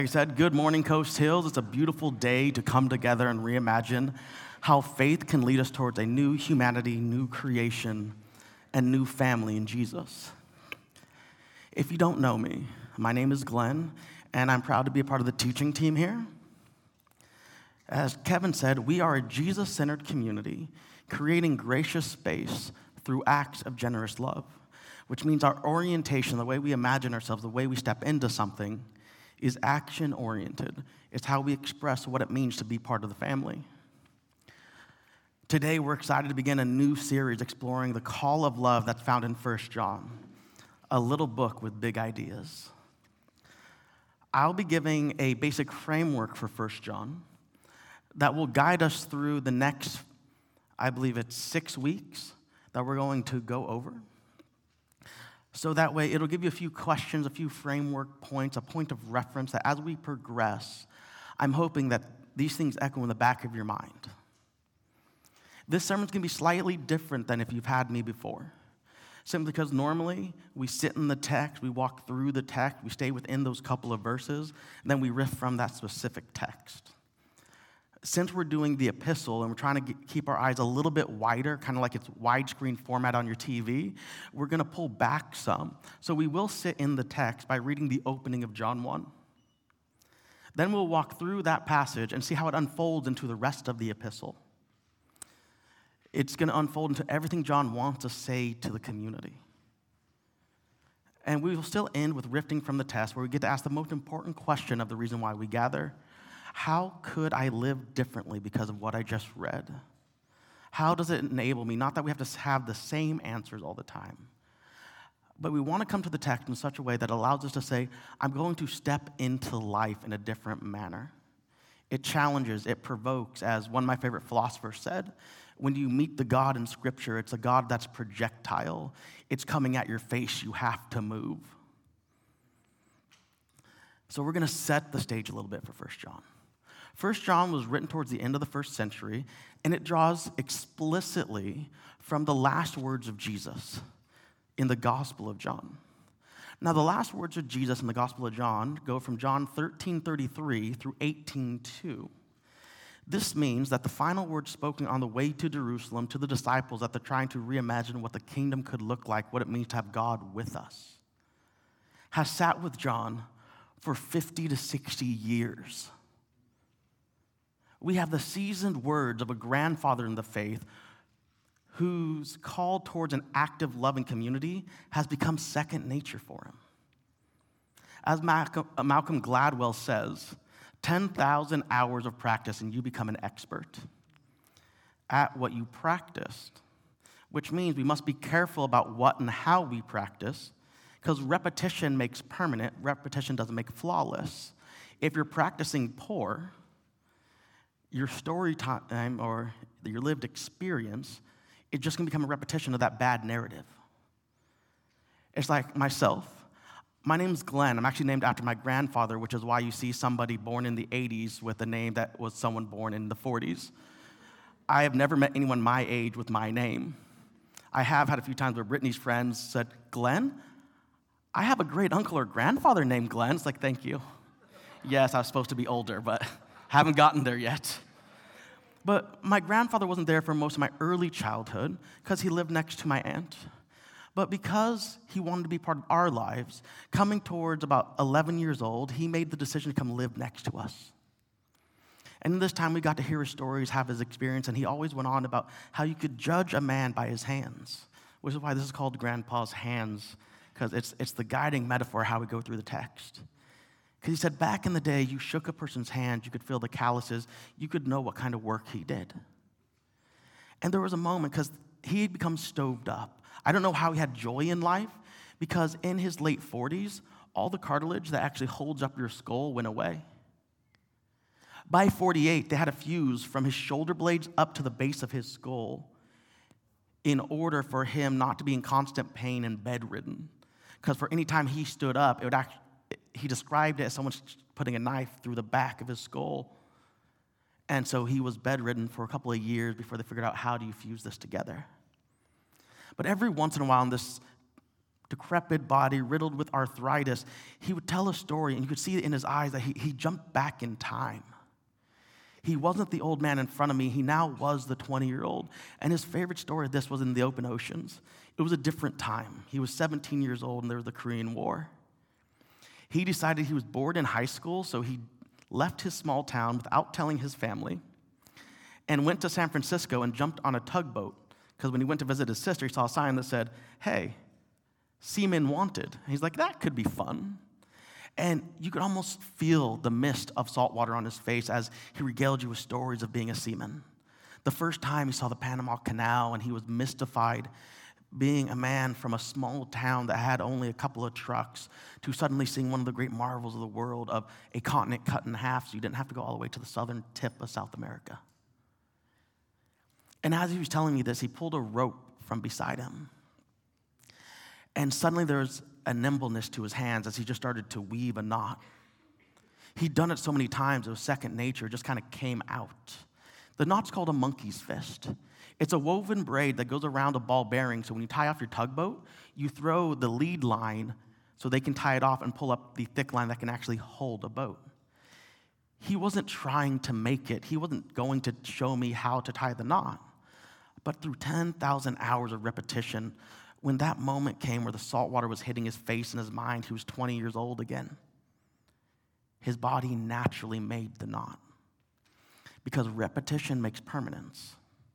Like I said, good morning, Coast Hills. It's a beautiful day to come together and reimagine how faith can lead us towards a new humanity, new creation, and new family in Jesus. If you don't know me, my name is Glenn, and I'm proud to be a part of the teaching team here. As Kevin said, we are a Jesus-centered community creating gracious space through acts of generous love, which means our orientation, the way we imagine ourselves, the way we step into something, is action-oriented. It's how we express what it means to be part of the family. Today, we're excited to begin a new series exploring the call of love that's found in 1 John, a little book with big ideas. I'll be giving a basic framework for 1 John that will guide us through the next, I believe it's 6 weeks that we're going to go over. So that way, it'll give you a few questions, a few framework points, a point of reference that as we progress, I'm hoping that these things echo in the back of your mind. This sermon's going to be slightly different than if you've had me before, simply because normally we sit in the text, we walk through the text, we stay within those couple of verses, and then we riff from that specific text. Since we're doing the epistle and we're trying to keep our eyes a little bit wider, kind of like it's widescreen format on your TV, we're going to pull back some. So we will sit in the text by reading the opening of John 1. Then we'll walk through that passage and see how it unfolds into the rest of the epistle. It's going to unfold into everything John wants to say to the community. And we will still end with riffing from the text where we get to ask the most important question of the reason why we gather. How could I live differently because of what I just read? How does it enable me? Not that we have to have the same answers all the time, but we want to come to the text in such a way that allows us to say, I'm going to step into life in a different manner. It challenges, it provokes, as one of my favorite philosophers said, when you meet the God in Scripture, it's a God that's projectile. It's coming at your face. You have to move. So we're going to set the stage a little bit for 1 John. 1 John was written towards the end of the first century, and it draws explicitly from the last words of Jesus in the Gospel of John. Now, the last words of Jesus in the Gospel of John go from John 13:33 through 18:2. This means that the final words spoken on the way to Jerusalem to the disciples that they're trying to reimagine what the kingdom could look like, what it means to have God with us, has sat with John for 50 to 60 years. We have the seasoned words of a grandfather in the faith whose call towards an active, loving community has become second nature for him. As Malcolm Gladwell says, 10,000 hours of practice and you become an expert at what you practiced, which means we must be careful about what and how we practice, because repetition makes permanent, repetition doesn't make flawless. If you're practicing poor, your story time or your lived experience is just going to become a repetition of that bad narrative. It's like myself. My name's Glenn. I'm actually named after my grandfather, which is why you see somebody born in the 80s with a name that was someone born in the 40s. I have never met anyone my age with my name. I have had a few times where Brittany's friends said, Glenn? I have a great uncle or grandfather named Glenn. It's like, thank you. Yes, I was supposed to be older, but haven't gotten there yet. But my grandfather wasn't there for most of my early childhood because he lived next to my aunt. But because he wanted to be part of our lives, coming towards about 11 years old, he made the decision to come live next to us. And in this time, we got to hear his stories, have his experience, and he always went on about how you could judge a man by his hands, which is why this is called Grandpa's hands, because it's the guiding metaphor how we go through the text. Because he said, back in the day, you shook a person's hand, you could feel the calluses, you could know what kind of work he did. And there was a moment, because he had become stoved up. I don't know how he had joy in life, because in his late 40s, all the cartilage that actually holds up your skull went away. By 48, they had to fuse from his shoulder blades up to the base of his skull in order for him not to be in constant pain and bedridden. Because for any time he stood up, he described it as someone putting a knife through the back of his skull. And so he was bedridden for a couple of years before they figured out how do you fuse this together. But every once in a while in this decrepit body, riddled with arthritis, he would tell a story, and you could see it in his eyes that he jumped back in time. He wasn't the old man in front of me. He now was the 20-year-old. And his favorite story of this was in the open oceans. It was a different time. He was 17 years old, and there was the Korean War. He decided he was bored in high school, so he left his small town without telling his family and went to San Francisco and jumped on a tugboat, because when he went to visit his sister, he saw a sign that said, "Hey, seamen wanted." And he's like, that could be fun. And you could almost feel the mist of salt water on his face as he regaled you with stories of being a seaman. The first time he saw the Panama Canal, and he was mystified being a man from a small town that had only a couple of trucks to suddenly seeing one of the great marvels of the world, of a continent cut in half so you didn't have to go all the way to the southern tip of South America. And as he was telling me this, he pulled a rope from beside him. And suddenly there was a nimbleness to his hands as he just started to weave a knot. He'd done it so many times, it was second nature, it just kind of came out. The knot's called a monkey's fist. It's a woven braid that goes around a ball bearing, so when you tie off your tugboat, you throw the lead line so they can tie it off and pull up the thick line that can actually hold a boat. He wasn't trying to make it. He wasn't going to show me how to tie the knot. But through 10,000 hours of repetition, when that moment came where the salt water was hitting his face and his mind, he was 20 years old again. His body naturally made the knot, because repetition makes permanence.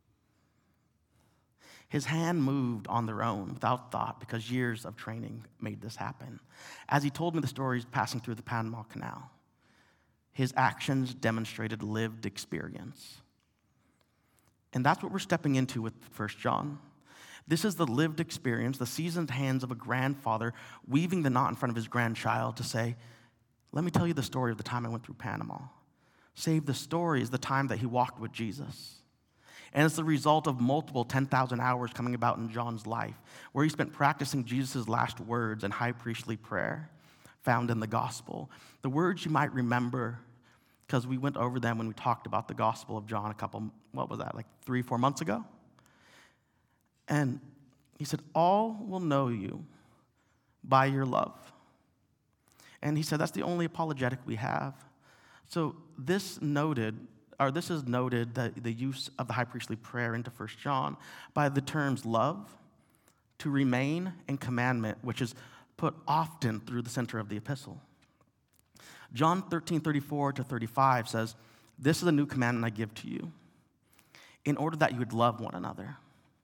His hand moved on their own without thought, because years of training made this happen. As he told me the stories passing through the Panama Canal, his actions demonstrated lived experience. And that's what we're stepping into with 1 John. This is the lived experience, the seasoned hands of a grandfather weaving the knot in front of his grandchild to say, let me tell you the story of the time I went through Panama. Save the story is the time that he walked with Jesus. And it's the result of multiple 10,000 hours coming about in John's life, where he spent practicing Jesus' last words and high priestly prayer found in the gospel. The words you might remember, because we went over them when we talked about the Gospel of John like 3-4 months ago? And he said, all will know you by your love. And he said, that's the only apologetic we have. So this is noted, that the use of the high priestly prayer into 1 John by the terms love, to remain, and commandment, which is put often through the center of the epistle. John 13:34-35 says, this is a new commandment I give to you, in order that you would love one another.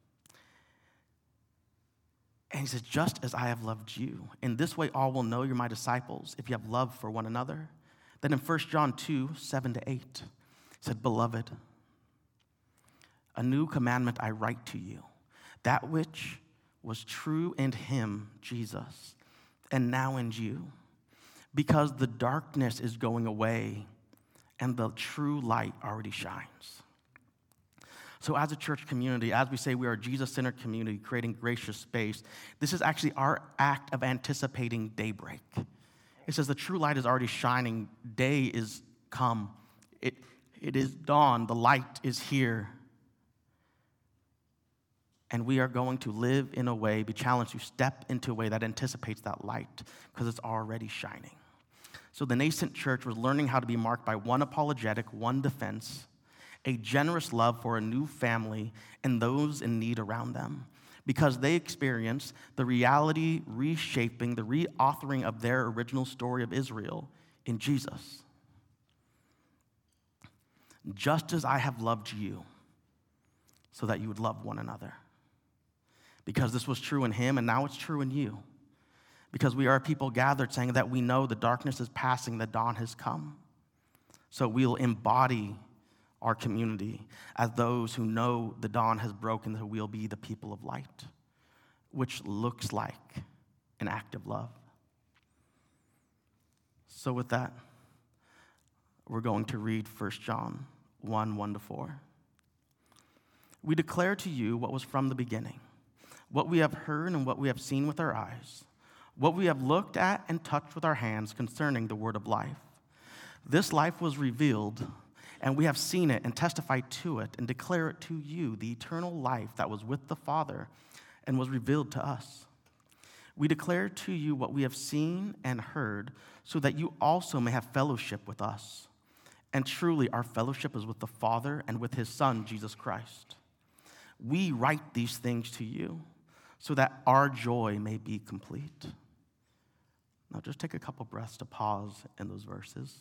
And he says, just as I have loved you, in this way all will know you're my disciples, if you have love for one another. Then in 1 John 2:7-8, he said, beloved, a new commandment I write to you, that which was true in him, Jesus, and now in you, because the darkness is going away and the true light already shines. So as a church community, as we say we are a Jesus-centered community creating gracious space, this is actually our act of anticipating daybreak. It says the true light is already shining. Day is come. It is dawn. The light is here. And we are going to live in a way, be challenged to step into a way that anticipates that light, because it's already shining. So the nascent church was learning how to be marked by one apologetic, one defense, a generous love for a new family and those in need around them, because they experienced the reality reshaping, the reauthoring of their original story of Israel in Jesus. Just as I have loved you, so that you would love one another. Because this was true in him, and now it's true in you. Because we are a people gathered saying that we know the darkness is passing, the dawn has come. So we'll embody our community as those who know the dawn has broken, that we'll be the people of light, which looks like an act of love. So with that, we're going to read 1 John 1:1-4. We declare to you what was from the beginning, what we have heard and what we have seen with our eyes, what we have looked at and touched with our hands concerning the word of life. This life was revealed, and we have seen it and testified to it and declare it to you, the eternal life that was with the Father and was revealed to us. We declare to you what we have seen and heard, so that you also may have fellowship with us. And truly, our fellowship is with the Father and with his Son, Jesus Christ. We write these things to you so that our joy may be complete. Now, just take a couple breaths to pause in those verses.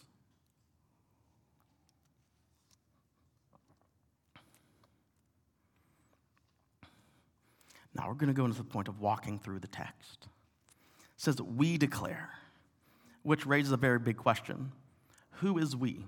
Now, we're going to go into the point of walking through the text. It says, we declare, which raises a very big question. Who is we?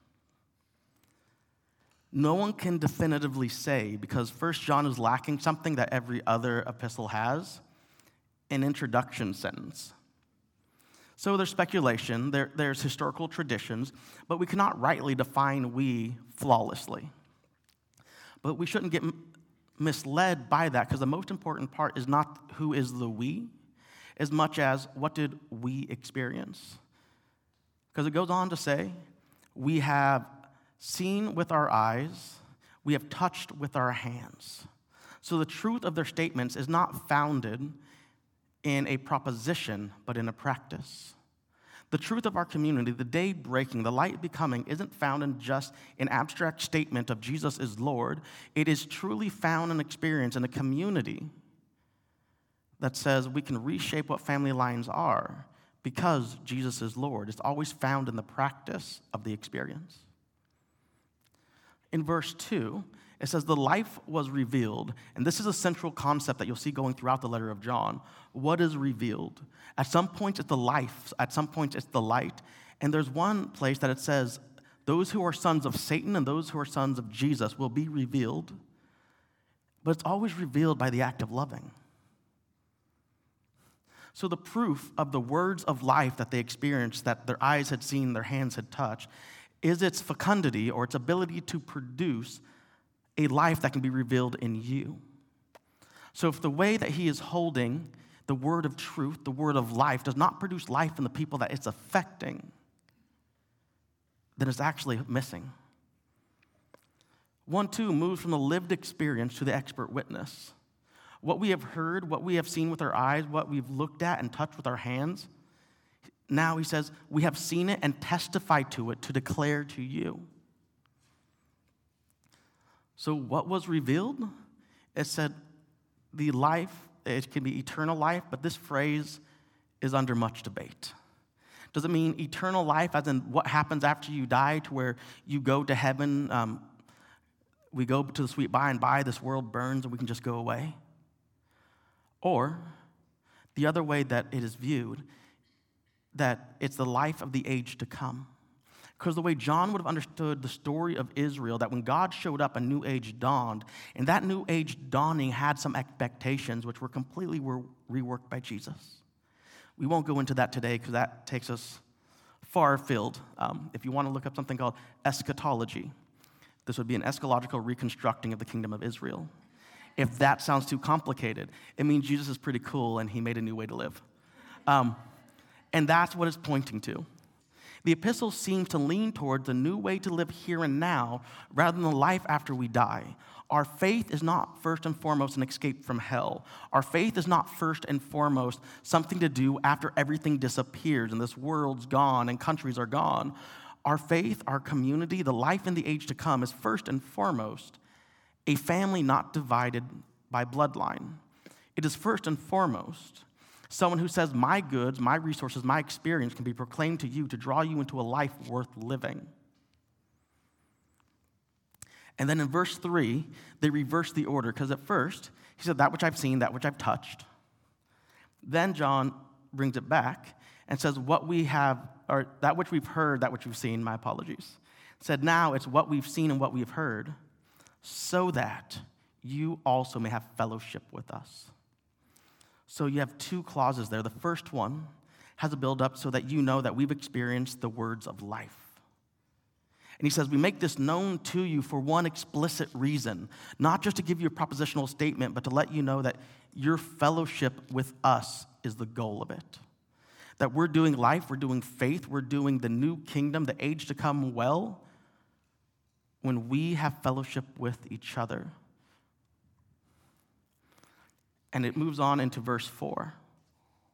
No one can definitively say, because 1 John is lacking something that every other epistle has, an introduction sentence. So there's speculation, there's historical traditions, but we cannot rightly define we flawlessly. But we shouldn't get misled by that, because the most important part is not who is the we, as much as what did we experience. Because it goes on to say, we have seen with our eyes, we have touched with our hands. So the truth of their statements is not founded in a proposition, but in a practice. The truth of our community, the day breaking, the light becoming, isn't found in just an abstract statement of Jesus is Lord. It is truly found in experience in a community that says we can reshape what family lines are because Jesus is Lord. It's always found in the practice of the experience. In verse 2, it says, the life was revealed. And this is a central concept that you'll see going throughout the letter of John. What is revealed? At some points, it's the life. At some points, it's the light. And there's one place that it says, those who are sons of Satan and those who are sons of Jesus will be revealed. But it's always revealed by the act of loving. So the proof of the words of life that they experienced, that their eyes had seen, their hands had touched, is its fecundity, or its ability to produce a life that can be revealed in you. So if the way that he is holding the word of truth, the word of life, does not produce life in the people that it's affecting, then it's actually missing. 1-2 moves from the lived experience to the expert witness. What we have heard, what we have seen with our eyes, what we've looked at and touched with our hands, now he says, we have seen it and testified to it to declare to you. So what was revealed? It said the life, it can be eternal life, but this phrase is under much debate. Does it mean eternal life as in what happens after you die, to where you go to heaven, we go to the sweet by and by, this world burns and we can just go away? Or the other way that it is viewed, that it's the life of the age to come. Because the way John would have understood the story of Israel, that when God showed up, a new age dawned, and that new age dawning had some expectations which were completely reworked by Jesus. We won't go into that today because that takes us far afield. If you want to look up something called eschatology, this would be an eschatological reconstructing of the kingdom of Israel. If that sounds too complicated, it means Jesus is pretty cool and he made a new way to live. And that's what it's pointing to. The epistle seems to lean towards a new way to live here and now rather than the life after we die. Our faith is not first and foremost an escape from hell. Our faith is not first and foremost something to do after everything disappears and this world's gone and countries are gone. Our faith, our community, the life in the age to come is first and foremost a family not divided by bloodline. It is first and foremost someone who says, my goods, my resources, my experience can be proclaimed to you to draw you into a life worth living. And then in verse 3, they reverse the order, because at first, he said, that which I've seen, that which I've touched. Then John brings it back and says, what we have, or that which we've heard, that which we've seen, my apologies. Said, now it's what we've seen and what we've heard, so that you also may have fellowship with us. So you have two clauses there. The first one has a build-up so that you know that we've experienced the words of life. And he says, we make this known to you for one explicit reason, not just to give you a propositional statement, but to let you know that your fellowship with us is the goal of it. That we're doing life, we're doing faith, we're doing the new kingdom, the age to come well, when we have fellowship with each other. And it moves on into verse 4.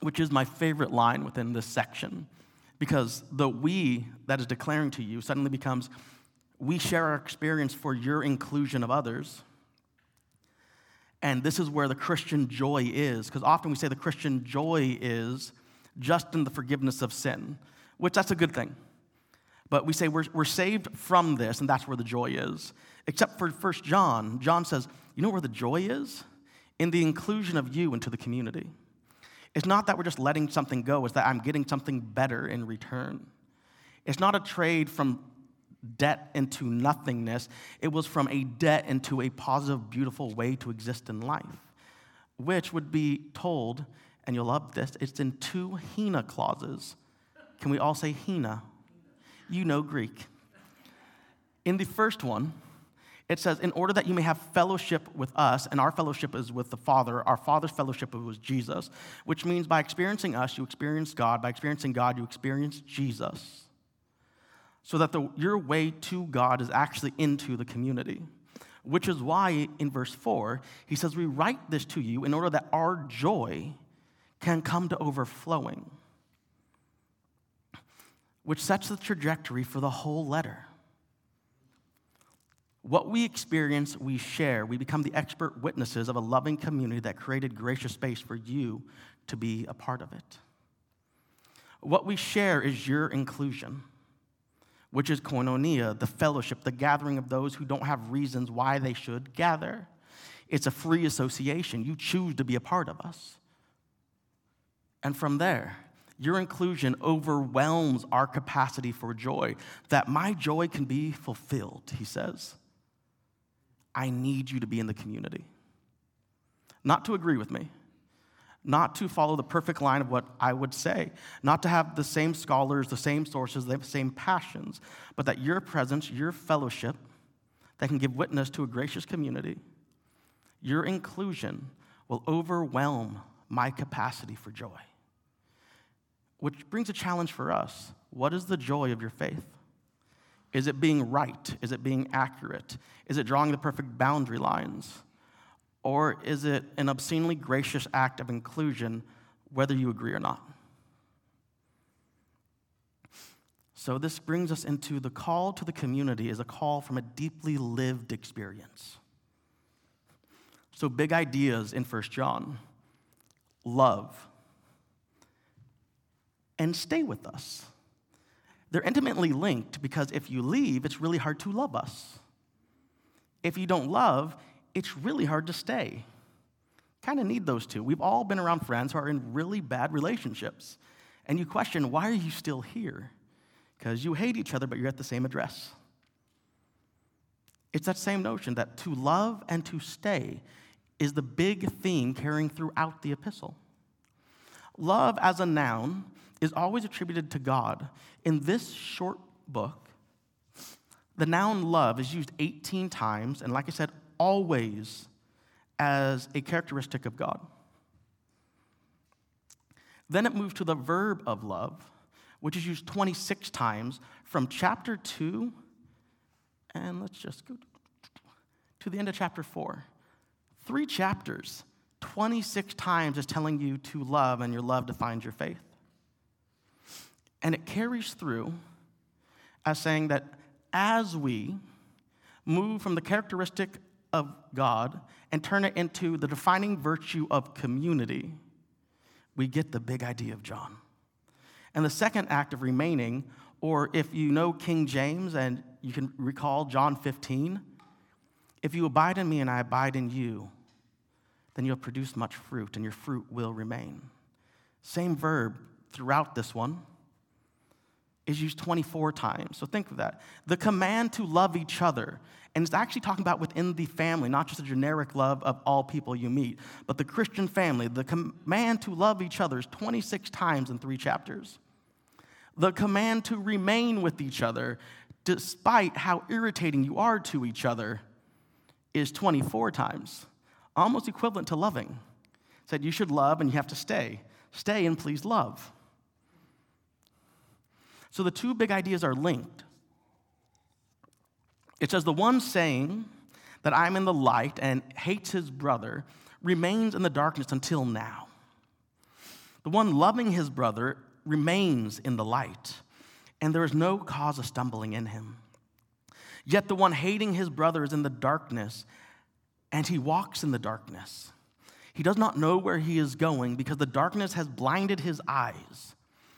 which is my favorite line within this section, because the we that is declaring to you suddenly becomes, we share our experience for your inclusion of others. And this is where the Christian joy is, because often we say the Christian joy is just in the forgiveness of sin, which that's a good thing. But we say we're saved from this, and that's where the joy is. Except for 1 John, John says, you know where the joy is? In the inclusion of you into the community. It's not that we're just letting something go, it's that I'm getting something better in return. It's not a trade from debt into nothingness. It was from a debt into a positive, beautiful way to exist in life, which would be told, and you'll love this, it's in 2 hina clauses. Can we all say hina? You know Greek. In the first one, it says, in order that you may have fellowship with us, and our fellowship is with the Father, our Father's fellowship was Jesus, which means by experiencing us, you experience God. By experiencing God, you experience Jesus. So that your way to God is actually into the community, which is why in verse 4, he says, we write this to you in order that our joy can come to overflowing, which sets the trajectory for the whole letter. What we experience, we share. We become the expert witnesses of a loving community that created gracious space for you to be a part of it. What we share is your inclusion, which is koinonia, the fellowship, the gathering of those who don't have reasons why they should gather. It's a free association. You choose to be a part of us. And from there, your inclusion overwhelms our capacity for joy, that my joy can be fulfilled, he says. I need you to be in the community. Not to agree with me, not to follow the perfect line of what I would say, not to have the same scholars, the same sources, the same passions, but that your presence, your fellowship that can give witness to a gracious community, your inclusion will overwhelm my capacity for joy. Which brings a challenge for us. What is the joy of your faith? Is it being right? Is it being accurate? Is it drawing the perfect boundary lines? Or is it an obscenely gracious act of inclusion, whether you agree or not? So this brings us into the call to the community is a call from a deeply lived experience. So big ideas in 1 John. Love. And stay with us. They're intimately linked because if you leave, it's really hard to love us. If you don't love, it's really hard to stay. Kind of need those two. We've all been around friends who are in really bad relationships. And you question, why are you still here? Because you hate each other, but you're at the same address. It's that same notion that to love and to stay is the big theme carrying throughout the epistle. Love as a noun is always attributed to God. In this short book, the noun love is used 18 times, and like I said, always as a characteristic of God. Then it moves to the verb of love, which is used 26 times from chapter 2, and let's just go to the end of chapter 4. 3 chapters, 26 times is telling you to love, and your love defines your faith. And it carries through as saying that as we move from the characteristic of God and turn it into the defining virtue of community, we get the big idea of John. And the second act of remaining, or if you know King James and you can recall John 15, if you abide in me and I abide in you, then you'll produce much fruit and your fruit will remain. Same verb throughout this one is used 24 times. So think of that. The command to love each other, and it's actually talking about within the family, not just a generic love of all people you meet, but the Christian family. The command to love each other is 26 times in 3 chapters. The command to remain with each other, despite how irritating you are to each other, is 24 times, almost equivalent to loving. It said you should love and you have to stay. Stay and please love. So the two big ideas are linked. It says the one saying that I'm in the light and hates his brother remains in the darkness until now. The one loving his brother remains in the light, and there is no cause of stumbling in him. Yet the one hating his brother is in the darkness, and he walks in the darkness. He does not know where he is going because the darkness has blinded his eyes.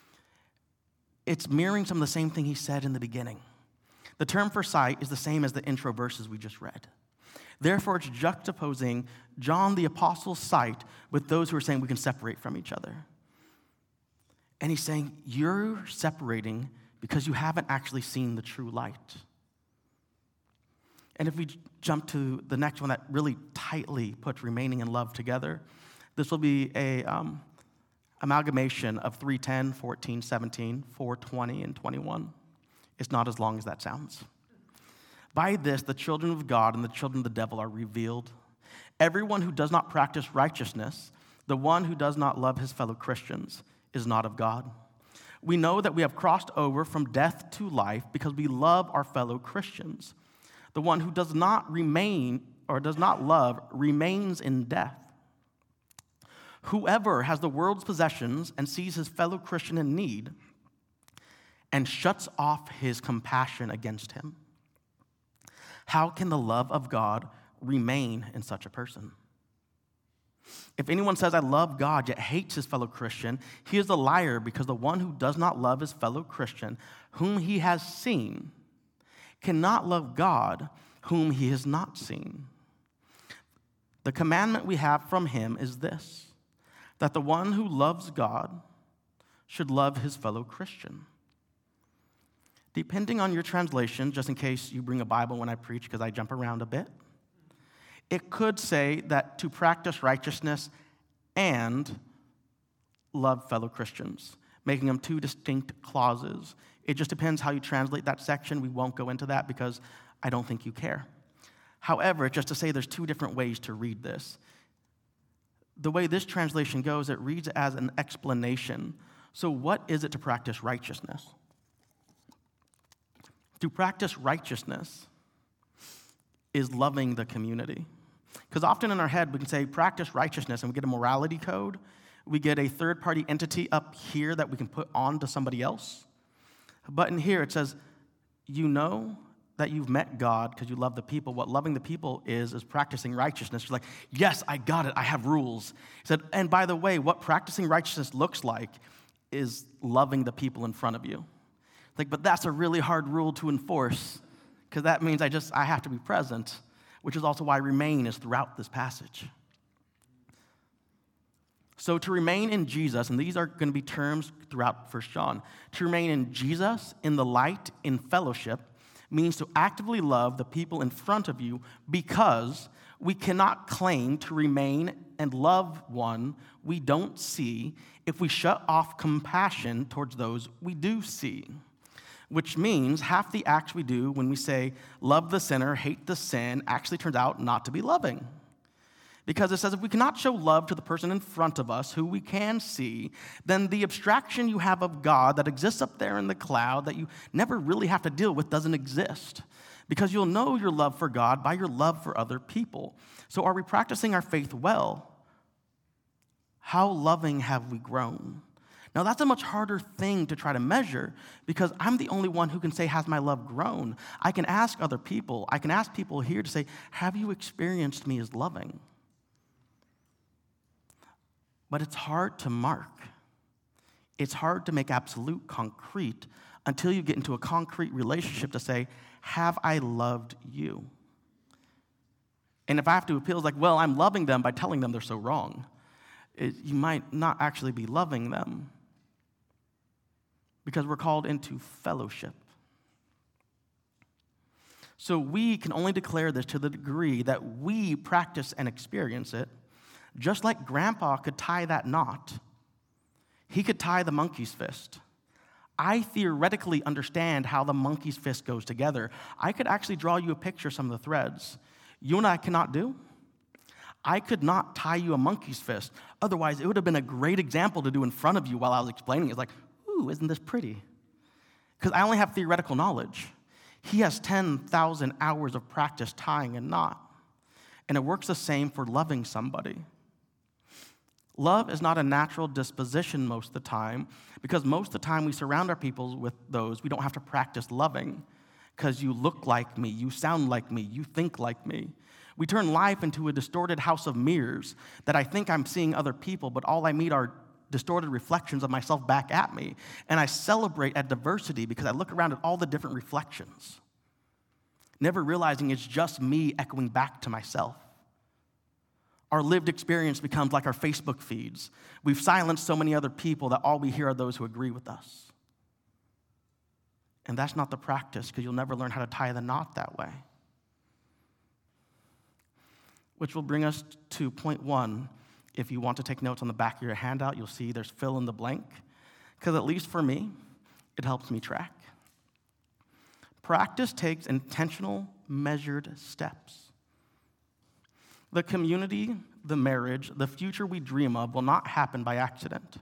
It's mirroring some of the same thing he said in the beginning. The term for sight is the same as the intro verses we just read. Therefore, it's juxtaposing John the Apostle's sight with those who are saying we can separate from each other. And he's saying, you're separating because you haven't actually seen the true light. And if we jump to the next one that really tightly puts remaining in love together, this will be a amalgamation of 3:10, 14, 17, 4:20, and 21. It's not as long as that sounds. By this, the children of God and the children of the devil are revealed. Everyone who does not practice righteousness, the one who does not love his fellow Christians, is not of God. We know that we have crossed over from death to life because we love our fellow Christians. The one who does not love remains in death. Whoever has the world's possessions and sees his fellow Christian in need and shuts off his compassion against him, how can the love of God remain in such a person? If anyone says, I love God, yet hates his fellow Christian, he is a liar, because the one who does not love his fellow Christian, whom he has seen, cannot love God, whom he has not seen. The commandment we have from him is this, that the one who loves God should love his fellow Christian. Depending on your translation, just in case you bring a Bible when I preach, because I jump around a bit, it could say that to practice righteousness and love fellow Christians, making them two distinct clauses. It just depends how you translate that section. We won't go into that because I don't think you care. However, just to say there's two different ways to read this. The way this translation goes, it reads as an explanation. So what is it to practice righteousness? To practice righteousness is loving the community. Because often in our head, we can say practice righteousness and we get a morality code. We get a third-party entity up here that we can put on to somebody else. But in here it says, you know that you've met God because you love the people. What loving the people is practicing righteousness. You're like, yes, I got it. I have rules. He said, and by the way, what practicing righteousness looks like is loving the people in front of you. Like, but that's a really hard rule to enforce because that means I have to be present, which is also why remain is throughout this passage. So to remain in Jesus, and these are going to be terms throughout 1 John, to remain in Jesus, in the light, in fellowship, means to actively love the people in front of you because we cannot claim to remain and love one we don't see if we shut off compassion towards those we do see. Which means half the acts we do when we say love the sinner, hate the sin, actually turns out not to be loving. Because it says if we cannot show love to the person in front of us who we can see, then the abstraction you have of God that exists up there in the cloud that you never really have to deal with doesn't exist. Because you'll know your love for God by your love for other people. So are we practicing our faith well? How loving have we grown? Now, that's a much harder thing to try to measure because I'm the only one who can say, has my love grown? I can ask other people. I can ask people here to say, have you experienced me as loving? But it's hard to mark. It's hard to make absolute concrete until you get into a concrete relationship to say, have I loved you? And if I have to appeal, it's like, well, I'm loving them by telling them they're so wrong. You might not actually be loving them because we're called into fellowship. So we can only declare this to the degree that we practice and experience it, just like Grandpa could tie that knot. He could tie the monkey's fist. I theoretically understand how the monkey's fist goes together. I could actually draw you a picture of some of the threads. You and I cannot do. I could not tie you a monkey's fist. Otherwise, it would have been a great example to do in front of you while I was explaining it. It's like, ooh, isn't this pretty? Because I only have theoretical knowledge. He has 10,000 hours of practice tying a knot. And it works the same for loving somebody. Love is not a natural disposition most of the time, because most of the time we surround our people with those we don't have to practice loving, because you look like me, you sound like me, you think like me. We turn life into a distorted house of mirrors that I think I'm seeing other people, but all I meet are distorted reflections of myself back at me. And I celebrate at diversity because I look around at all the different reflections, never realizing it's just me echoing back to myself. Our lived experience becomes like our Facebook feeds. We've silenced so many other people that all we hear are those who agree with us. And that's not the practice, because you'll never learn how to tie the knot that way. Which will bring us to point 1. If you want to take notes on the back of your handout, you'll see there's fill in the blank, because at least for me, it helps me track. Practice takes intentional, measured steps. The community, the marriage, the future we dream of will not happen by accident.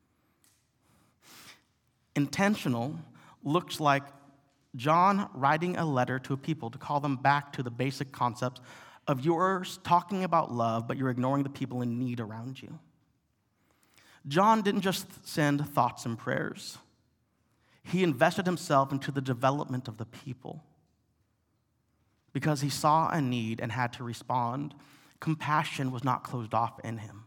Intentional looks like John writing a letter to a people to call them back to the basic concepts of yours talking about love, but you're ignoring the people in need around you. John didn't just send thoughts and prayers. He invested himself into the development of the people. Because he saw a need and had to respond, compassion was not closed off in him.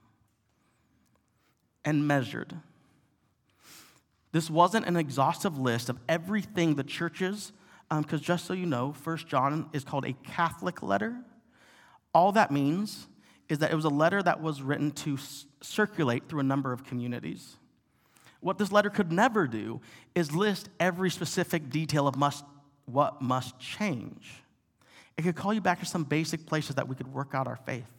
And measured. This wasn't an exhaustive list of everything the churches, because just so you know, 1 John is called a Catholic letter. All that means is that it was a letter that was written to circulate through a number of communities. What this letter could never do is list every specific detail of what must change. It could call you back to some basic places that we could work out our faith.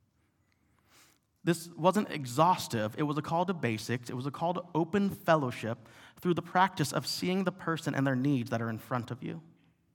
This wasn't exhaustive. It was a call to basics. It was a call to open fellowship through the practice of seeing the person and their needs that are in front of you.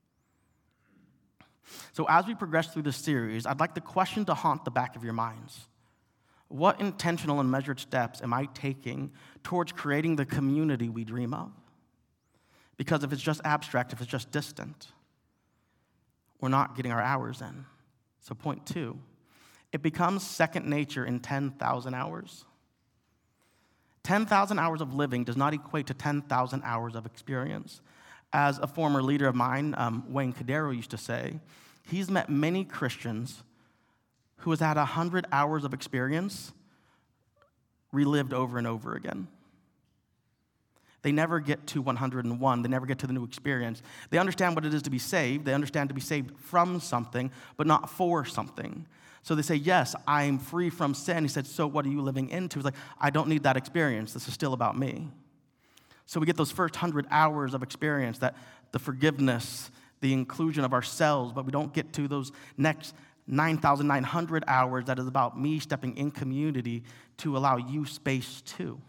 So as we progress through this series, I'd like the question to haunt the back of your minds. What intentional and measured steps am I taking towards creating the community we dream of? Because if it's just abstract, if it's just distant, we're not getting our hours in. So point 2, it becomes second nature in 10,000 hours. 10,000 hours of living does not equate to 10,000 hours of experience. As a former leader of mine, Wayne Cadero, used to say, he's met many Christians who has had 100 hours of experience relived over and over again. They never get to 101. They never get to the new experience. They understand what it is to be saved. They understand to be saved from something, but not for something. So they say, yes, I'm free from sin. He said, so what are you living into? He's like, I don't need that experience. This is still about me. So we get those first 100 hours of experience, that the forgiveness, the inclusion of ourselves, but we don't get to those next 9,900 hours that is about me stepping in community to allow you space too.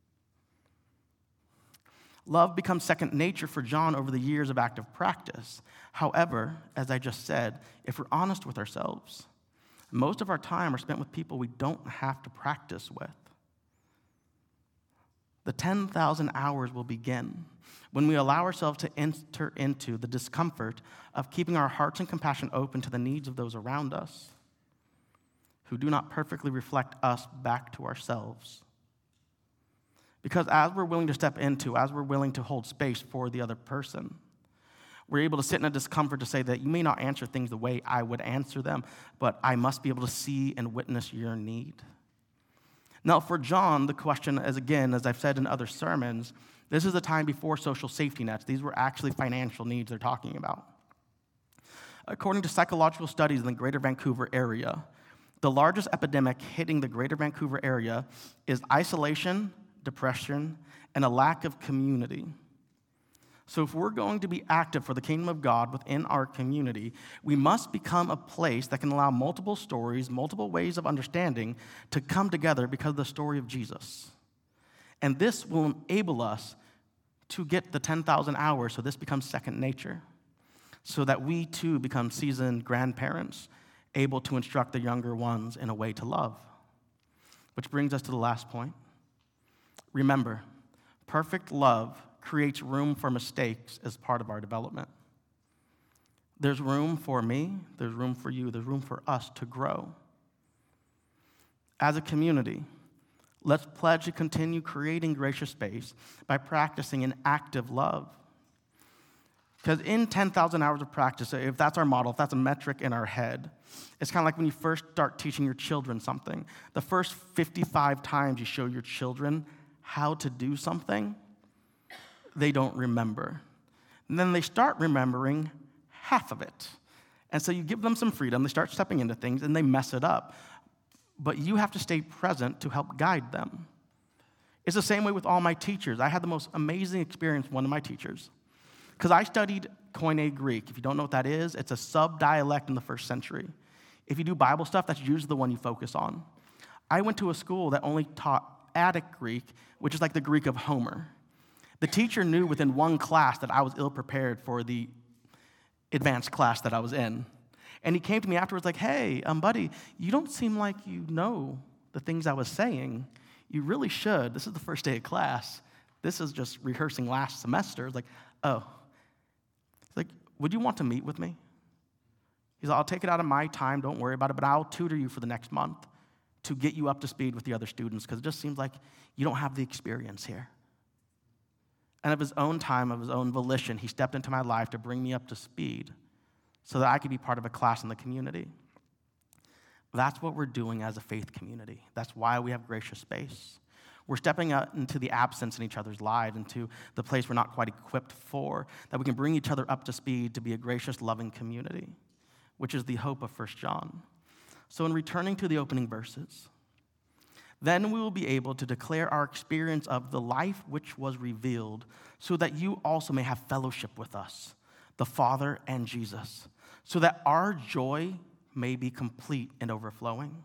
Love becomes second nature for John over the years of active practice. However, as I just said, if we're honest with ourselves, most of our time are spent with people we don't have to practice with. The 10,000 hours will begin when we allow ourselves to enter into the discomfort of keeping our hearts and compassion open to the needs of those around us who do not perfectly reflect us back to ourselves. Because as we're willing to step into, as we're willing to hold space for the other person, we're able to sit in a discomfort to say that you may not answer things the way I would answer them, but I must be able to see and witness your need. Now, for John, the question is, again, as I've said in other sermons, this is a time before social safety nets. These were actually financial needs they're talking about. According to psychological studies in the Greater Vancouver area, the largest epidemic hitting the Greater Vancouver area is isolation, depression, and a lack of community. So if we're going to be active for the kingdom of God within our community, we must become a place that can allow multiple stories, multiple ways of understanding to come together because of the story of Jesus. And this will enable us to get the 10,000 hours, so this becomes second nature, so that we too become seasoned grandparents, able to instruct the younger ones in a way to love. Which brings us to the last point. Remember, perfect love creates room for mistakes as part of our development. There's room for me, there's room for you, there's room for us to grow. As a community, Let's pledge to continue creating gracious space by practicing an active love. Because in 10,000 hours of practice, if that's our model, if that's a metric in our head, it's kind of like when you first start teaching your children something. The first 55 times you show your children how to do something, they don't remember. And then they start remembering half of it. And so you give them some freedom, they start stepping into things, and they mess it up. But you have to stay present to help guide them. It's the same way with all my teachers. I had the most amazing experience with one of my teachers. Because I studied Koine Greek. If you don't know what that is, it's a sub-dialect in the first century. If you do Bible stuff, that's usually the one you focus on. I went to a school that only taught Attic Greek, which is like the Greek of Homer. The teacher knew within one class that I was ill-prepared for the advanced class that I was in. And he came to me afterwards like, hey, buddy, you don't seem like you know the things I was saying. You really should. This is the first day of class. This is just rehearsing last semester. It's like, oh. It's like, would you want to meet with me? He's like, I'll take it out of my time. Don't worry about it, but I'll tutor you for the next month to get you up to speed with the other students because it just seems like you don't have the experience here. And of his own time, of his own volition, he stepped into my life to bring me up to speed so that I could be part of a class in the community. That's what we're doing as a faith community. That's why we have gracious space. We're stepping out into the absence in each other's lives, into the place we're not quite equipped for, that we can bring each other up to speed to be a gracious, loving community, which is the hope of 1 John. So in returning to the opening verses, then we will be able to declare our experience of the life which was revealed so that you also may have fellowship with us, the Father and Jesus, so that our joy may be complete and overflowing.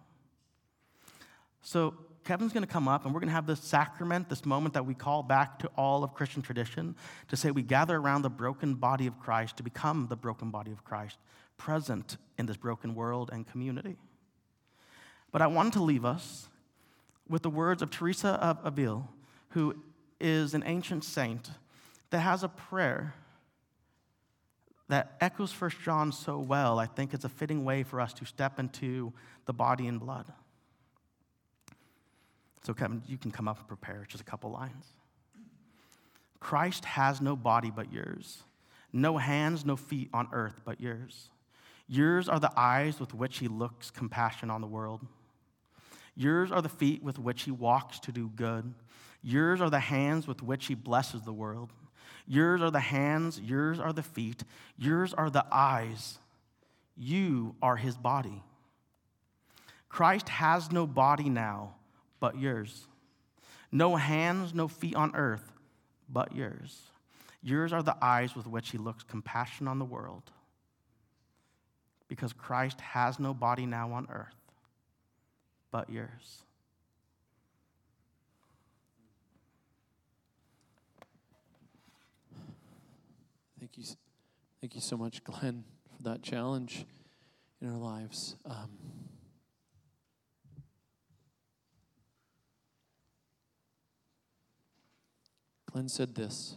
So Kevin's going to come up, and we're going to have this sacrament, this moment that we call back to all of Christian tradition, to say we gather around the broken body of Christ to become the broken body of Christ, present in this broken world and community. But I wanted to leave us with the words of Teresa of Avila, who is an ancient saint that has a prayer that echoes 1 John so well. I think it's a fitting way for us to step into the body and blood. So Kevin, you can come up and prepare just a couple lines. Christ has no body but yours, no hands, no feet on earth but yours. Yours are the eyes with which he looks compassion on the world. Yours are the feet with which he walks to do good. Yours are the hands with which he blesses the world. Yours are the hands, yours are the feet, yours are the eyes. You are his body. Christ has no body now but yours. No hands, no feet on earth but yours. Yours are the eyes with which he looks compassion on the world. Because Christ has no body now on earth but yours. Thank you so much, Glenn, for that challenge in our lives. Glenn said this.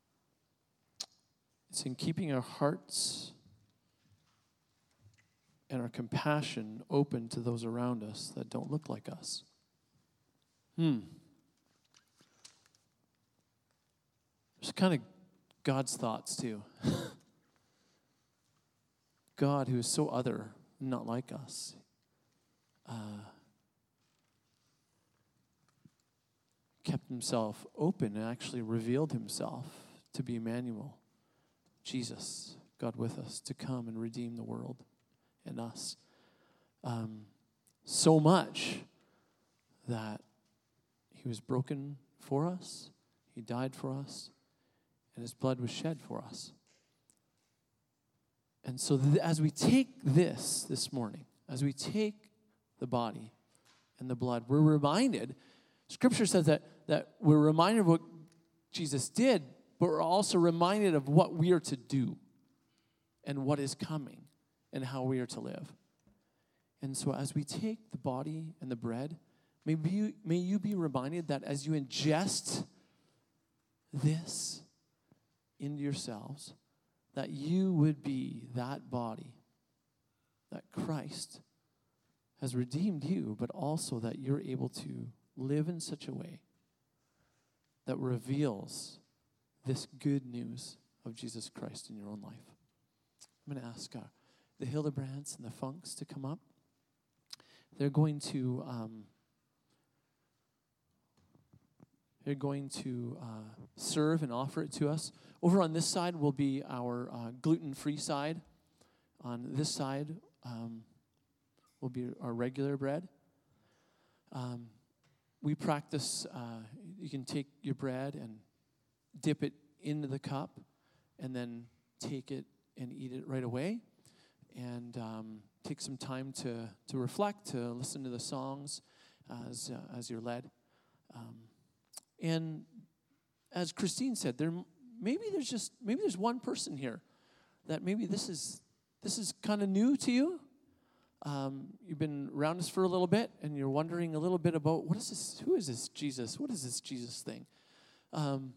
It's in keeping our hearts and our compassion open to those around us that don't look like us. It's kind of God's thoughts too. God, who is so other, not like us, kept himself open and actually revealed himself to be Emmanuel, Jesus, God with us, to come and redeem the world and us. So much that he was broken for us, he died for us, and his blood was shed for us. And so as we take this morning, as we take the body and the blood, we're reminded, Scripture says that we're reminded of what Jesus did, but we're also reminded of what we are to do and what is coming and how we are to live. And so as we take the body and the bread, may you be reminded that as you ingest this into yourselves, that you would be that body, that Christ has redeemed you, but also that you're able to live in such a way that reveals this good news of Jesus Christ in your own life. I'm going to ask the Hildebrands and the Funks to come up. They're going to serve and offer it to us. Over on this side will be our gluten-free side. On this side will be our regular bread. We practice, you can take your bread and dip it into the cup and then take it and eat it right away. And take some time to reflect, to listen to the songs as you're led. And as Christine said, maybe there's one person here that maybe this is kind of new to you. You've been around us for a little bit, and you're wondering a little bit about what is this? Who is this Jesus? What is this Jesus thing? And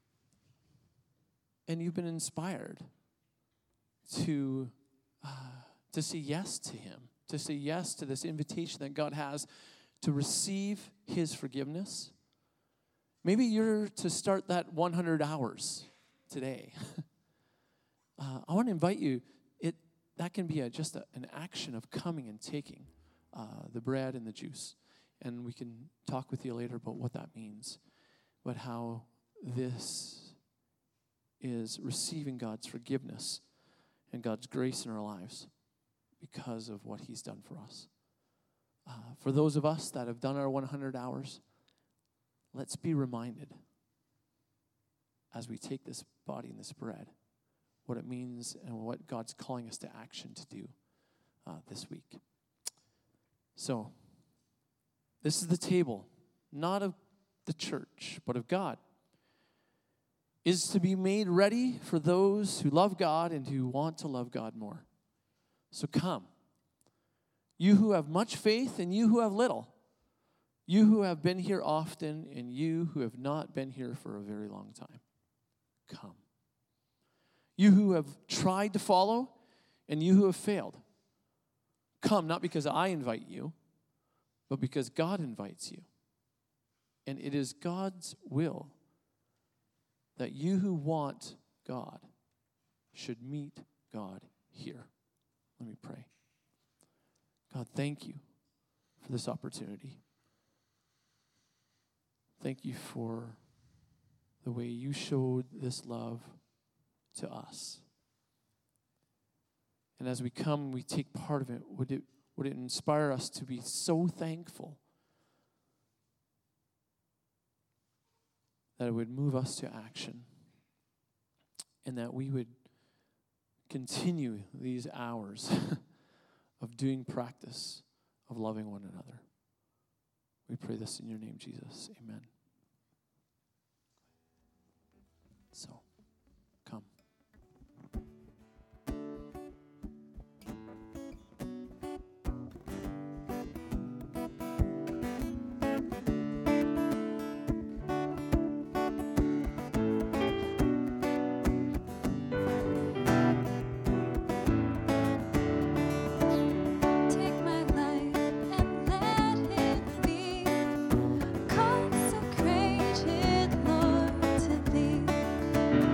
you've been inspired to say yes to him, to say yes to this invitation that God has to receive his forgiveness. Maybe you're to start that 100 hours today. I want to invite you. That can be just an action of coming and taking the bread and the juice. And we can talk with you later about what that means, but how this is receiving God's forgiveness and God's grace in our lives because of what he's done for us. For those of us that have done our 100 hours, let's be reminded as we take this body and this bread, what it means and what God's calling us to action to do this week. So, this is the table, not of the church, but of God, is to be made ready for those who love God and who want to love God more. So come, you who have much faith and you who have little, you who have been here often and you who have not been here for a very long time. Come. You who have tried to follow and you who have failed. Come, not because I invite you, but because God invites you. And it is God's will that you who want God should meet God here. Let me pray. God, thank you for this opportunity. Thank you for the way you showed this love to us. And as we come, we take part of it. Would it inspire us to be so thankful that it would move us to action and that we would continue these hours of doing practice of loving one another. We pray this in your name, Jesus. Amen. So, come. Consecrated, Lord, to thee.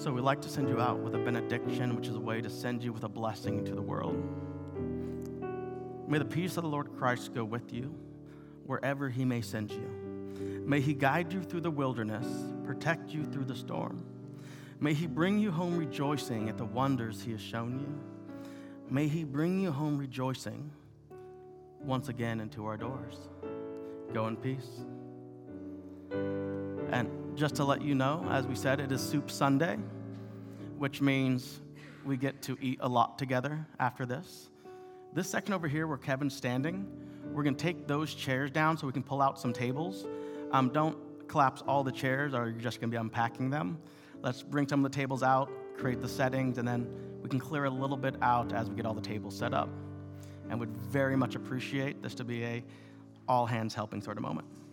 So we like to send you out with a benediction, which is a way to send you with a blessing into the world. May the peace of the Lord Christ go with you wherever he may send you. May he guide you through the wilderness, protect you through the storm. May he bring you home rejoicing at the wonders he has shown you. May he bring you home rejoicing once again into our doors. Go in peace. And just to let you know, as we said, it is Soup Sunday, which means we get to eat a lot together after this. This section over here where Kevin's standing, we're going to take those chairs down so we can pull out some tables. Don't collapse all the chairs or you're just going to be unpacking them. Let's bring some of the tables out, create the settings, and then we can clear a little bit out as we get all the tables set up. And would very much appreciate this to be a all hands helping sort of moment.